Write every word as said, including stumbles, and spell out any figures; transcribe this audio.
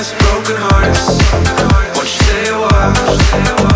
past broken hearts. Won't you stay a while?